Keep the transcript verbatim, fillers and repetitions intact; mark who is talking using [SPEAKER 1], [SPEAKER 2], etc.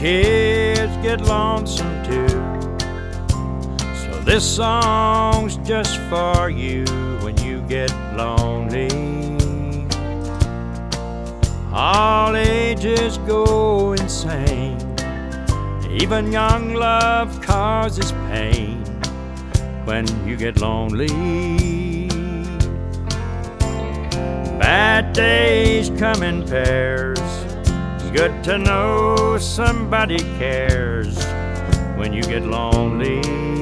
[SPEAKER 1] kids get lonesome too. So this song's just for you when you get lonely. All ages go insane. Even young love causes pain when you get lonely. Bad days come in pairs. Good to know somebody cares when you get lonely.